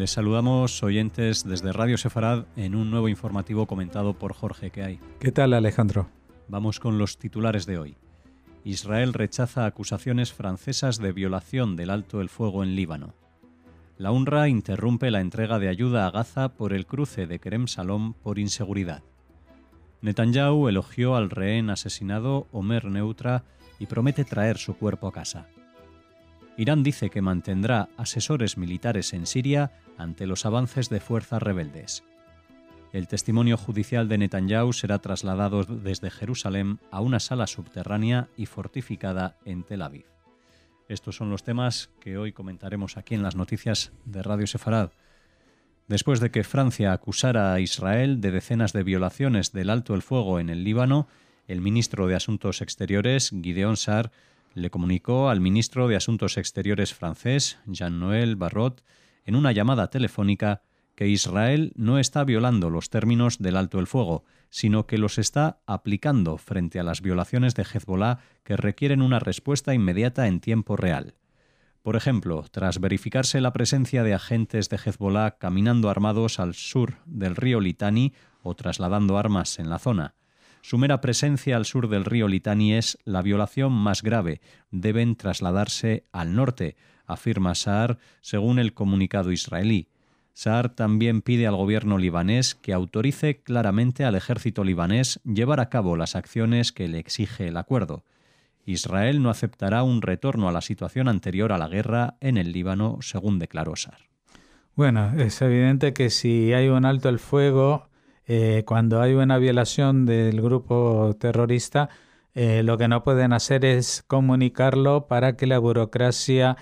Les saludamos, oyentes, desde Radio Sefarad en un nuevo informativo comentado por Jorge. ¿Qué hay? ¿Qué tal, Alejandro? Vamos con los titulares de hoy. Israel rechaza acusaciones francesas de violación del alto el fuego en Líbano. La UNRWA interrumpe la entrega de ayuda a Gaza por el cruce de Kerem Shalom por inseguridad. Netanyahu elogió al rehén asesinado Omer Neutra y promete traer su cuerpo a casa. Irán dice que mantendrá asesores militares en Siria ante los avances de fuerzas rebeldes. El testimonio judicial de Netanyahu será trasladado desde Jerusalén a una sala subterránea y fortificada en Tel Aviv. Estos son los temas que hoy comentaremos aquí en las noticias de Radio Sefarad. Después de que Francia acusara a Israel de decenas de violaciones del alto el fuego en el Líbano, el ministro de Asuntos Exteriores, Gideon Sa'ar, le comunicó al ministro de Asuntos Exteriores francés, Jean-Noël Barrot, en una llamada telefónica, que Israel no está violando los términos del alto el fuego, sino que los está aplicando frente a las violaciones de Hezbollah que requieren una respuesta inmediata en tiempo real. Por ejemplo, tras verificarse la presencia de agentes de Hezbollah caminando armados al sur del río Litani o trasladando armas en la zona. Su mera presencia al sur del río Litani es la violación más grave. Deben trasladarse al norte, afirma Sa'ar, según el comunicado israelí. Sa'ar también pide al gobierno libanés que autorice claramente al ejército libanés llevar a cabo las acciones que le exige el acuerdo. Israel no aceptará un retorno a la situación anterior a la guerra en el Líbano, según declaró Sa'ar. Bueno, es evidente que si hay un alto el fuego, cuando hay una violación del grupo terrorista, lo que no pueden hacer es comunicarlo para que la burocracia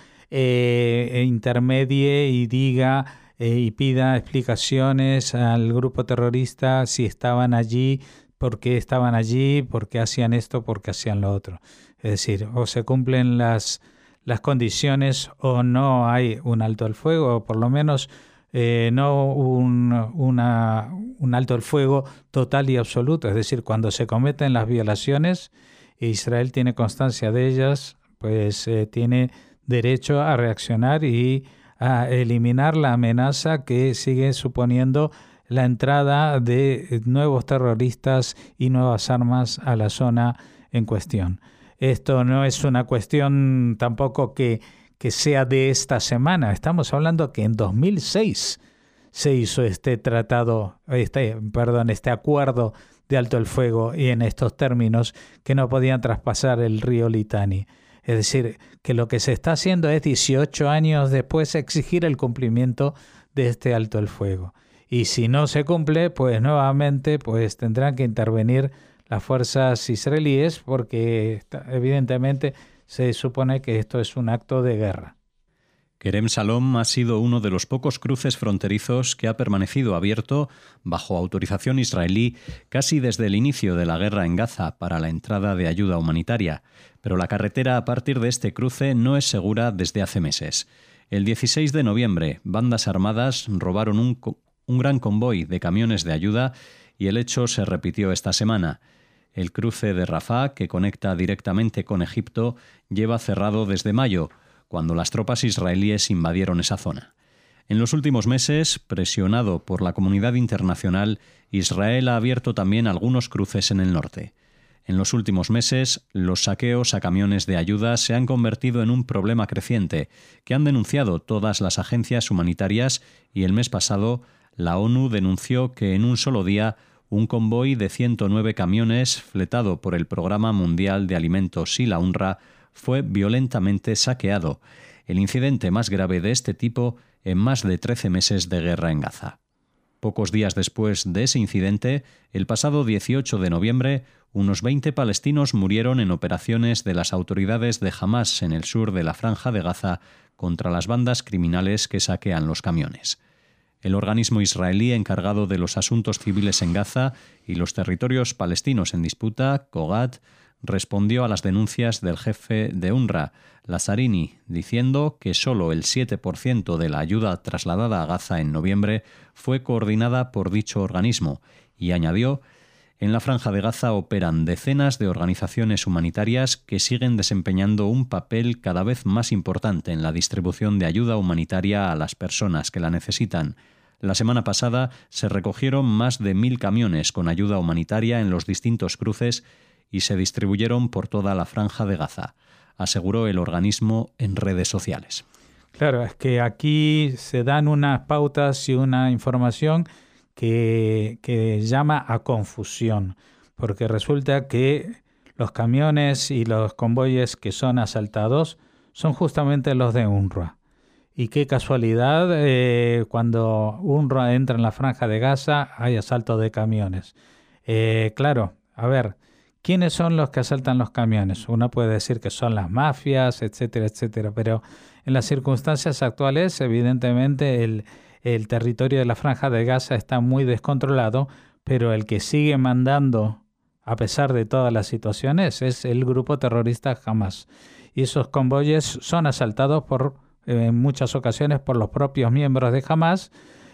intermedie y diga y pida explicaciones al grupo terrorista si estaban allí, por qué hacían esto, por qué hacían lo otro. Es decir, o se cumplen las condiciones o no hay un alto el fuego, o por lo menos no un alto el fuego total y absoluto. Es decir, cuando se cometen las violaciones, Israel tiene constancia de ellas, pues tiene derecho a reaccionar y a eliminar la amenaza que sigue suponiendo la entrada de nuevos terroristas y nuevas armas a la zona en cuestión. Esto no es una cuestión tampoco que sea de esta semana. Estamos hablando que en 2006 se hizo este acuerdo de alto el fuego y en estos términos que no podían traspasar el río Litani. Es decir, que lo que se está haciendo es 18 años después exigir el cumplimiento de este alto el fuego. Y si no se cumple, pues nuevamente tendrán que intervenir las fuerzas israelíes porque evidentemente se supone que esto es un acto de guerra. Kerem Shalom ha sido uno de los pocos cruces fronterizos que ha permanecido abierto bajo autorización israelí casi desde el inicio de la guerra en Gaza para la entrada de ayuda humanitaria, pero la carretera a partir de este cruce no es segura desde hace meses. El 16 de noviembre, bandas armadas robaron un gran convoy de camiones de ayuda y el hecho se repitió esta semana. El cruce de Rafah, que conecta directamente con Egipto, lleva cerrado desde mayo, cuando las tropas israelíes invadieron esa zona. En los últimos meses, presionado por la comunidad internacional, Israel ha abierto también algunos cruces en el norte. En los últimos meses, los saqueos a camiones de ayuda se han convertido en un problema creciente, que han denunciado todas las agencias humanitarias y el mes pasado la ONU denunció que en un solo día un convoy de 109 camiones fletado por el Programa Mundial de Alimentos y la UNRWA fue violentamente saqueado, el incidente más grave de este tipo en más de 13 meses de guerra en Gaza. Pocos días después de ese incidente, el pasado 18 de noviembre, unos 20 palestinos murieron en operaciones de las autoridades de Hamás en el sur de la Franja de Gaza contra las bandas criminales que saquean los camiones. El organismo israelí encargado de los asuntos civiles en Gaza y los territorios palestinos en disputa, Kogat, respondió a las denuncias del jefe de UNRWA, Lazzarini, diciendo que solo el 7% de la ayuda trasladada a Gaza en noviembre fue coordinada por dicho organismo y añadió: En la Franja de Gaza operan decenas de organizaciones humanitarias que siguen desempeñando un papel cada vez más importante en la distribución de ayuda humanitaria a las personas que la necesitan. La semana pasada se recogieron más de 1.000 camiones con ayuda humanitaria en los distintos cruces y se distribuyeron por toda la Franja de Gaza, aseguró el organismo en redes sociales. Claro, es que aquí se dan unas pautas y una información que llama a confusión, porque resulta que los camiones y los convoyes que son asaltados son justamente los de UNRWA. Y qué casualidad, cuando UNRWA entra en la Franja de Gaza hay asalto de camiones. Claro, a ver, ¿quiénes son los que asaltan los camiones? Uno puede decir que son las mafias, etcétera, etcétera, pero en las circunstancias actuales, evidentemente, el territorio de la Franja de Gaza está muy descontrolado, pero el que sigue mandando, a pesar de todas las situaciones, es el grupo terrorista Hamas. Y esos convoyes son asaltados en muchas ocasiones por los propios miembros de Hamas,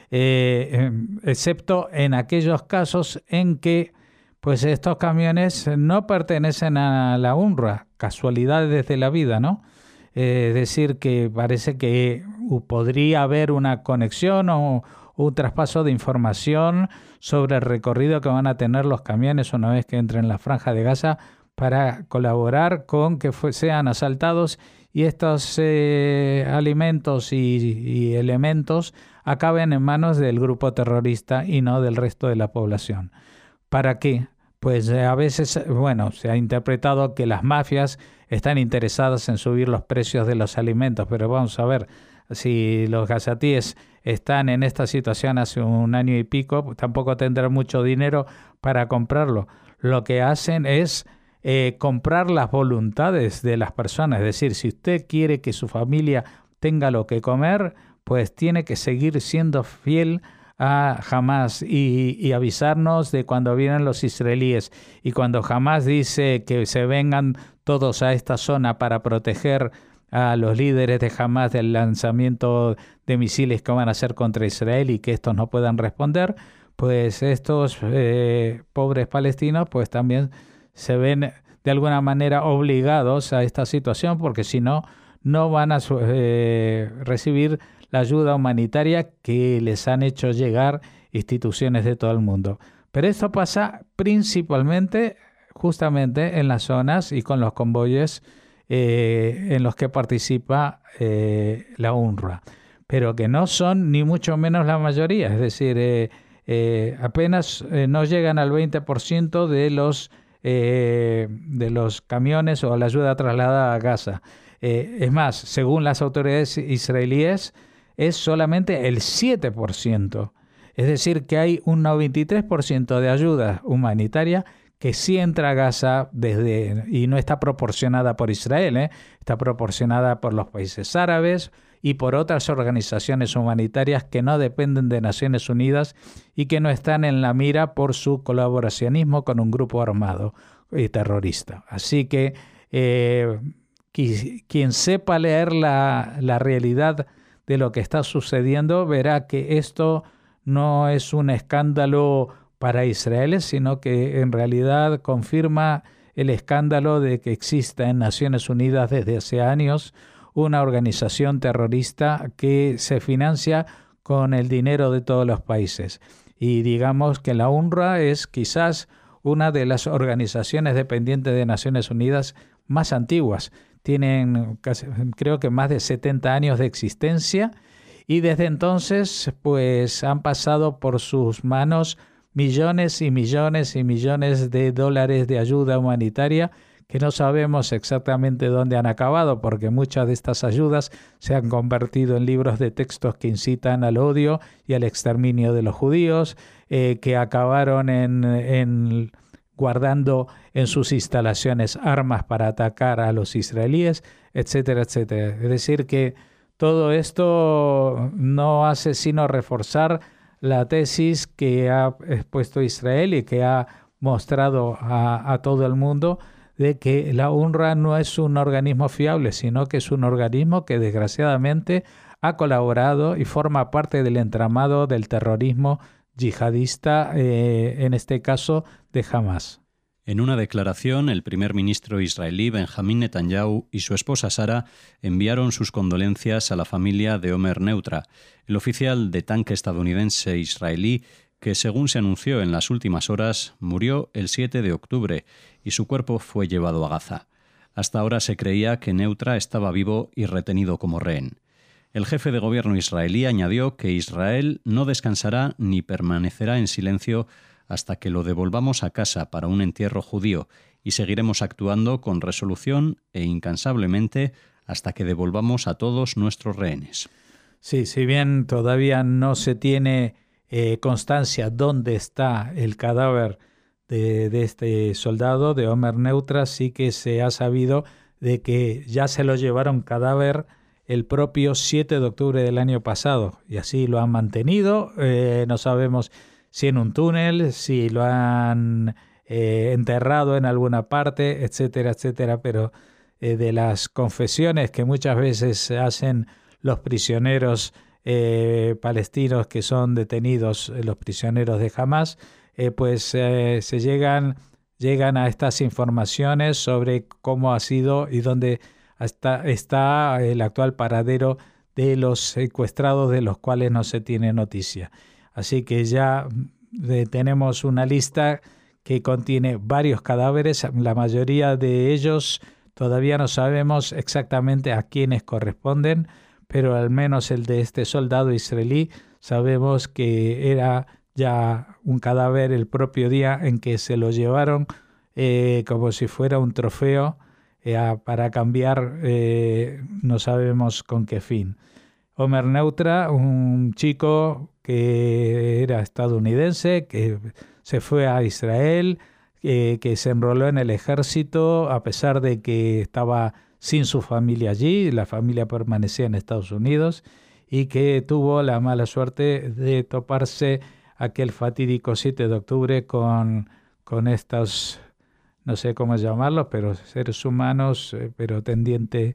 excepto en aquellos casos en que pues estos camiones no pertenecen a la UNRWA, casualidades de la vida, ¿no? Es decir, que parece que podría haber una conexión o un traspaso de información sobre el recorrido que van a tener los camiones una vez que entren en la Franja de Gaza para colaborar con que sean asaltados y estos alimentos y elementos acaben en manos del grupo terrorista y no del resto de la población. ¿Para qué? Pues a veces, se ha interpretado que las mafias están interesadas en subir los precios de los alimentos, pero vamos a ver, si los gazatíes están en esta situación hace un año y pico, pues tampoco tendrán mucho dinero para comprarlo. Lo que hacen es comprar las voluntades de las personas, es decir, si usted quiere que su familia tenga lo que comer, pues tiene que seguir siendo fiel a Hamas y avisarnos de cuando vienen los israelíes. Y cuando Hamas dice que se vengan todos a esta zona para proteger a los líderes de Hamas del lanzamiento de misiles que van a hacer contra Israel y que estos no puedan responder, pues estos pobres palestinos pues también se ven de alguna manera obligados a esta situación, porque si no, no van a recibir la ayuda humanitaria que les han hecho llegar instituciones de todo el mundo. Pero esto pasa principalmente, justamente en las zonas y con los convoyes en los que participa la UNRWA, pero que no son ni mucho menos la mayoría, es decir, apenas no llegan al 20% de los camiones o la ayuda trasladada a Gaza. Es más, según las autoridades israelíes, es solamente el 7%. Es decir, que hay un 93% de ayuda humanitaria que sí entra a Gaza y no está proporcionada por Israel, está proporcionada por los países árabes y por otras organizaciones humanitarias que no dependen de Naciones Unidas y que no están en la mira por su colaboracionismo con un grupo armado y terrorista. Así que quien sepa leer la realidad de lo que está sucediendo verá que esto no es un escándalo para Israel, sino que en realidad confirma el escándalo de que exista en Naciones Unidas desde hace años una organización terrorista que se financia con el dinero de todos los países. Y digamos que la UNRWA es quizás una de las organizaciones dependientes de Naciones Unidas más antiguas. Tienen creo que más de 70 años de existencia y desde entonces pues han pasado por sus manos millones y millones y millones de dólares de ayuda humanitaria que no sabemos exactamente dónde han acabado, porque muchas de estas ayudas se han convertido en libros de textos que incitan al odio y al exterminio de los judíos, que acabaron en guardando en sus instalaciones armas para atacar a los israelíes, etcétera, etcétera. Es decir, que todo esto no hace sino reforzar la tesis que ha expuesto Israel y que ha mostrado a todo el mundo de que la UNRWA no es un organismo fiable, sino que es un organismo que desgraciadamente ha colaborado y forma parte del entramado del terrorismo yihadista, en este caso de Hamas. En una declaración, el primer ministro israelí Benjamín Netanyahu y su esposa Sara enviaron sus condolencias a la familia de Omer Neutra, el oficial de tanque estadounidense israelí que, según se anunció en las últimas horas, murió el 7 de octubre y su cuerpo fue llevado a Gaza. Hasta ahora se creía que Neutra estaba vivo y retenido como rehén. El jefe de gobierno israelí añadió que Israel no descansará ni permanecerá en silencio hasta que lo devolvamos a casa para un entierro judío y seguiremos actuando con resolución e incansablemente hasta que devolvamos a todos nuestros rehenes. Sí, si bien todavía no se tiene constancia dónde está el cadáver de este soldado, de Omer Neutra, sí que se ha sabido de que ya se lo llevaron cadáver el propio 7 de octubre del año pasado y así lo han mantenido. No sabemos si en un túnel, si lo han enterrado en alguna parte, etcétera, etcétera, pero de las confesiones que muchas veces hacen los prisioneros palestinos que son detenidos, los prisioneros de Hamas, se llegan a estas informaciones sobre cómo ha sido y dónde está el actual paradero de los secuestrados de los cuales no se tiene noticia. Así que ya tenemos una lista que contiene varios cadáveres, la mayoría de ellos todavía no sabemos exactamente a quiénes corresponden, pero al menos el de este soldado israelí sabemos que era ya un cadáver el propio día en que se lo llevaron como si fuera un trofeo para cambiar, no sabemos con qué fin. Omer Neutra, un chico que era estadounidense, que se fue a Israel, que se enroló en el ejército a pesar de que estaba sin su familia allí, la familia permanecía en Estados Unidos, y que tuvo la mala suerte de toparse aquel fatídico 7 de octubre con estos, no sé cómo llamarlos, pero seres humanos, pero tendientes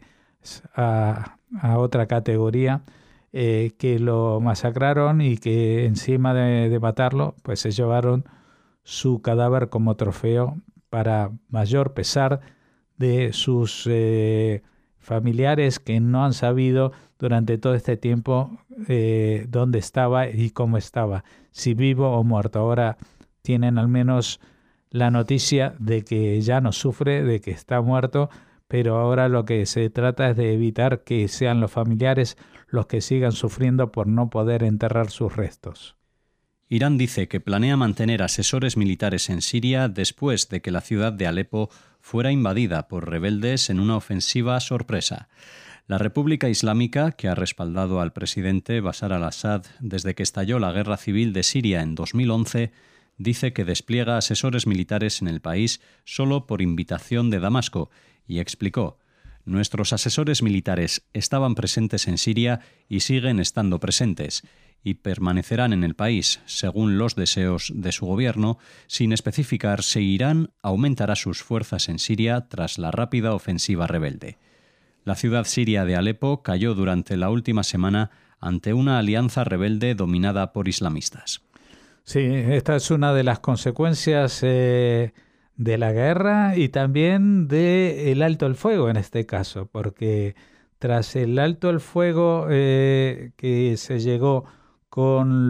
a otra categoría, que lo masacraron y que encima de matarlo, pues se llevaron su cadáver como trofeo para mayor pesar de sus familiares que no han sabido durante todo este tiempo dónde estaba y cómo estaba, si vivo o muerto. Ahora tienen al menos la noticia de que ya no sufre, de que está muerto, pero ahora lo que se trata es de evitar que sean los familiares los que sigan sufriendo por no poder enterrar sus restos. Irán dice que planea mantener asesores militares en Siria después de que la ciudad de Alepo fuera invadida por rebeldes en una ofensiva sorpresa. La República Islámica, que ha respaldado al presidente Bashar al-Assad desde que estalló la guerra civil de Siria en 2011, dice que despliega asesores militares en el país solo por invitación de Damasco y explicó: «Nuestros asesores militares estaban presentes en Siria y siguen estando presentes y permanecerán en el país según los deseos de su gobierno, sin especificar si Irán aumentará sus fuerzas en Siria tras la rápida ofensiva rebelde». La ciudad siria de Alepo cayó durante la última semana ante una alianza rebelde dominada por islamistas. Sí, esta es una de las consecuencias de la guerra y también del alto el fuego en este caso, porque tras el alto el fuego que se llegó con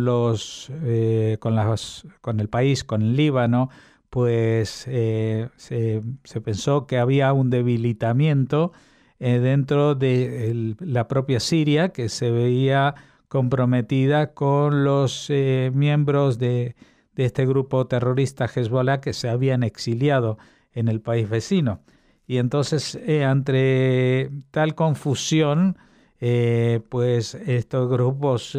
el país, con el Líbano, pues se pensó que había un debilitamiento dentro de la propia Siria, que se veía comprometida con los miembros de este grupo terrorista Hezbollah que se habían exiliado en el país vecino. Y entonces, entre tal confusión, pues estos grupos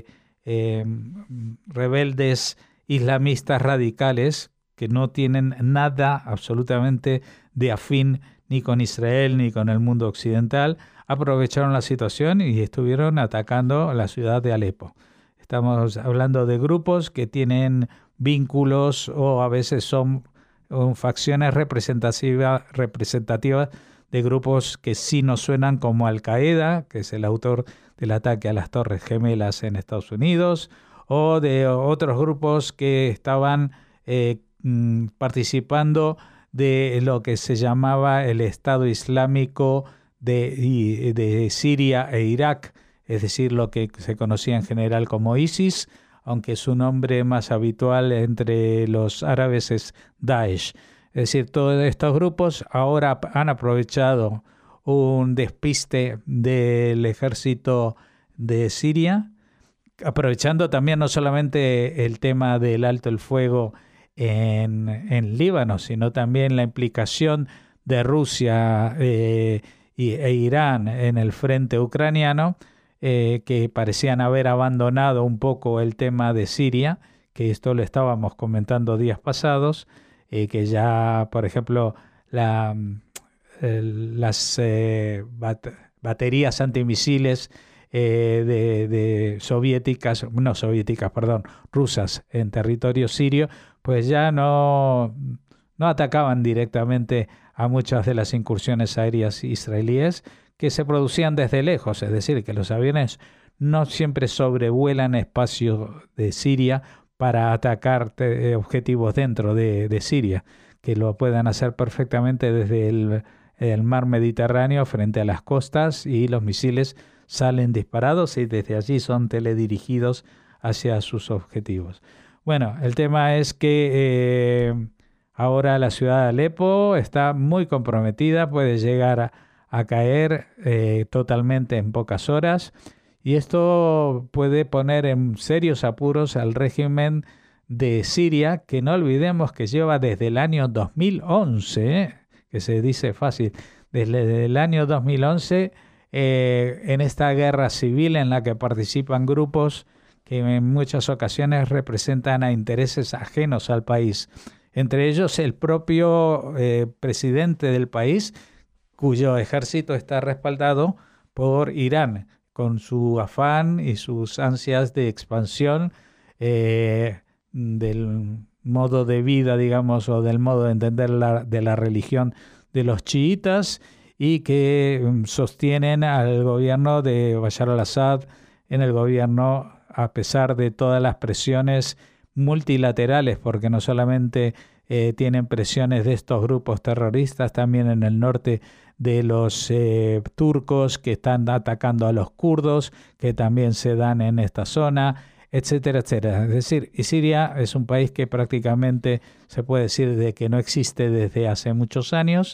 rebeldes islamistas radicales, que no tienen nada absolutamente de afín ni con Israel ni con el mundo occidental, aprovecharon la situación y estuvieron atacando la ciudad de Alepo. Estamos hablando de grupos que tienen vínculos o a veces son facciones representativas de grupos que sí nos suenan como Al-Qaeda, que es el autor del ataque a las Torres Gemelas en Estados Unidos, o de otros grupos que estaban participando de lo que se llamaba el Estado Islámico de Siria e Irak, es decir, lo que se conocía en general como ISIS, aunque su nombre más habitual entre los árabes es Daesh. Es decir, todos estos grupos ahora han aprovechado un despiste del ejército de Siria, aprovechando también no solamente el tema del alto el fuego en Líbano, sino también la implicación de Rusia e Irán en el frente ucraniano, que parecían haber abandonado un poco el tema de Siria, que esto lo estábamos comentando días pasados, que ya, por ejemplo, las baterías antimisiles rusas en territorio sirio, pues ya no atacaban directamente a muchas de las incursiones aéreas israelíes que se producían desde lejos, es decir, que los aviones no siempre sobrevuelan espacios de Siria para atacar objetivos dentro de Siria, que lo puedan hacer perfectamente desde el mar Mediterráneo frente a las costas, y los misiles salen disparados y desde allí son teledirigidos hacia sus objetivos. Bueno, el tema es que ahora la ciudad de Alepo está muy comprometida, puede llegar a caer totalmente en pocas horas, y esto puede poner en serios apuros al régimen de Siria, que no olvidemos que lleva desde el año 2011, que se dice fácil, desde el año 2011 en esta guerra civil en la que participan grupos que en muchas ocasiones representan a intereses ajenos al país, entre ellos el propio presidente del país, cuyo ejército está respaldado por Irán, con su afán y sus ansias de expansión del modo de vida, digamos, o del modo de entender de la religión de los chiitas, y que sostienen al gobierno de Bashar al-Assad en el gobierno a pesar de todas las presiones multilaterales, porque no solamente tienen presiones de estos grupos terroristas, también en el norte de los turcos que están atacando a los kurdos, que también se dan en esta zona, etcétera, etcétera. Es decir, y Siria es un país que prácticamente se puede decir de que no existe desde hace muchos años,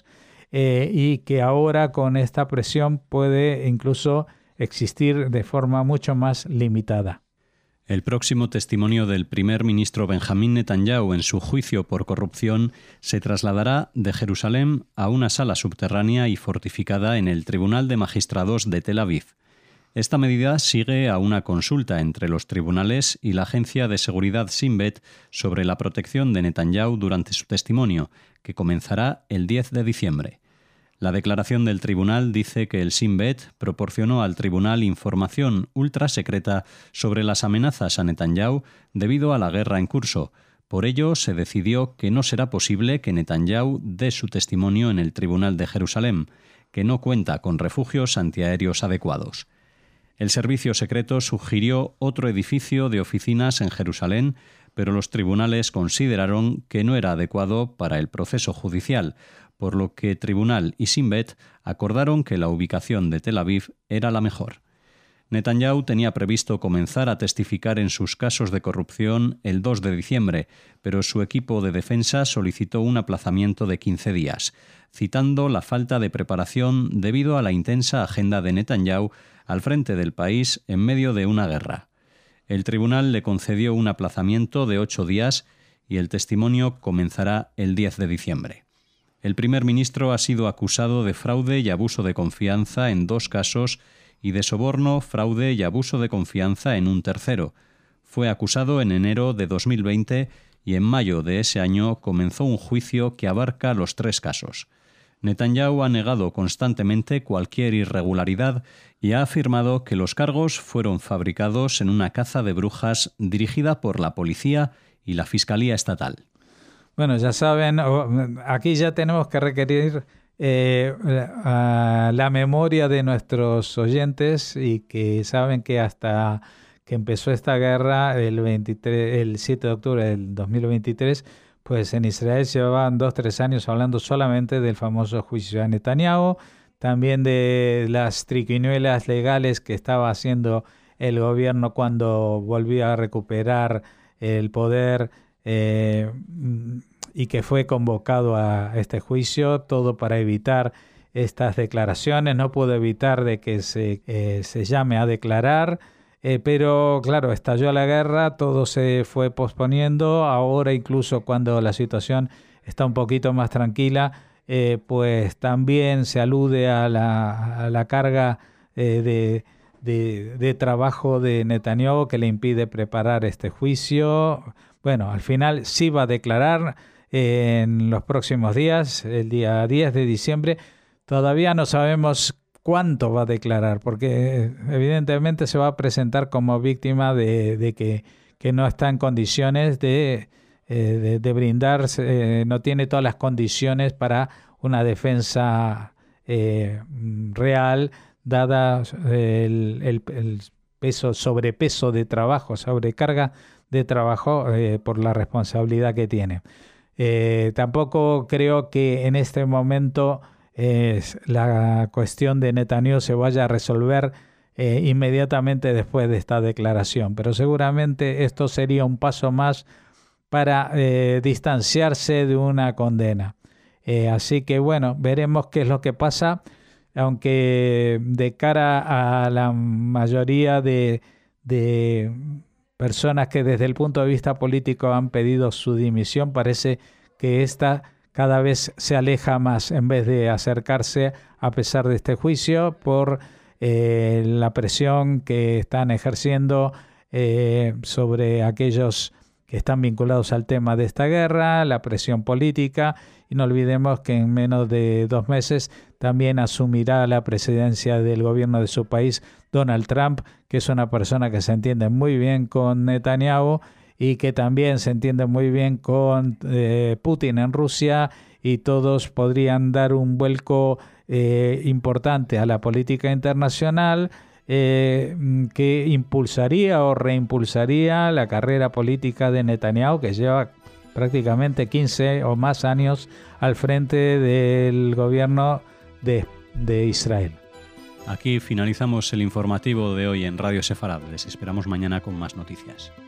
y que ahora con esta presión puede incluso existir de forma mucho más limitada. El próximo testimonio del primer ministro Benjamín Netanyahu en su juicio por corrupción se trasladará de Jerusalén a una sala subterránea y fortificada en el Tribunal de Magistrados de Tel Aviv. Esta medida sigue a una consulta entre los tribunales y la agencia de seguridad Shin Bet sobre la protección de Netanyahu durante su testimonio, que comenzará el 10 de diciembre. La declaración del tribunal dice que el Shin Bet proporcionó al tribunal información ultrasecreta sobre las amenazas a Netanyahu debido a la guerra en curso. Por ello, se decidió que no será posible que Netanyahu dé su testimonio en el Tribunal de Jerusalén, que no cuenta con refugios antiaéreos adecuados. El servicio secreto sugirió otro edificio de oficinas en Jerusalén, pero los tribunales consideraron que no era adecuado para el proceso judicial, por lo que Tribunal y Shin Bet acordaron que la ubicación de Tel Aviv era la mejor. Netanyahu tenía previsto comenzar a testificar en sus casos de corrupción el 2 de diciembre, pero su equipo de defensa solicitó un aplazamiento de 15 días, citando la falta de preparación debido a la intensa agenda de Netanyahu al frente del país en medio de una guerra. El tribunal le concedió un aplazamiento de 8 días y el testimonio comenzará el 10 de diciembre. El primer ministro ha sido acusado de fraude y abuso de confianza en 2 casos y de soborno, fraude y abuso de confianza en un tercero. Fue acusado en enero de 2020 y en mayo de ese año comenzó un juicio que abarca los 3 casos. Netanyahu ha negado constantemente cualquier irregularidad y ha afirmado que los cargos fueron fabricados en una caza de brujas dirigida por la policía y la Fiscalía Estatal. Bueno, ya saben, aquí ya tenemos que requerir a la memoria de nuestros oyentes, y que saben que hasta que empezó esta guerra el 7 de octubre del 2023, pues en Israel llevaban 2-3 años hablando solamente del famoso juicio a Netanyahu, también de las triquiñuelas legales que estaba haciendo el gobierno cuando volvía a recuperar el poder y que fue convocado a este juicio, todo para evitar estas declaraciones. No pudo evitar de que se llame a declarar, pero claro, estalló la guerra, todo se fue posponiendo. Ahora incluso cuando la situación está un poquito más tranquila, pues también se alude a la carga de trabajo de Netanyahu que le impide preparar este juicio. Bueno, al final sí va a declarar en los próximos días, el día 10 de diciembre. Todavía no sabemos cuánto va a declarar, porque evidentemente se va a presentar como víctima de que no está en condiciones de brindar, no tiene todas las condiciones para una defensa real, dada el sobrepeso de trabajo, sobrecarga de trabajo por la responsabilidad que tiene. Tampoco creo que en este momento la cuestión de Netanyahu se vaya a resolver inmediatamente después de esta declaración, pero seguramente esto sería un paso más para distanciarse de una condena. Así que bueno, veremos qué es lo que pasa, aunque de cara a la mayoría de personas que desde el punto de vista político han pedido su dimisión, parece que esta cada vez se aleja más en vez de acercarse a pesar de este juicio por la presión que están ejerciendo sobre aquellos que están vinculados al tema de esta guerra, la presión política, y no olvidemos que en menos de 2 meses también asumirá la presidencia del gobierno de su país Donald Trump, que es una persona que se entiende muy bien con Netanyahu y que también se entiende muy bien con Putin en Rusia, y todos podrían dar un vuelco importante a la política internacional que impulsaría o reimpulsaría la carrera política de Netanyahu, que lleva prácticamente 15 o más años al frente del gobierno de Israel. Aquí finalizamos el informativo de hoy en Radio Sefarad. Les esperamos mañana con más noticias.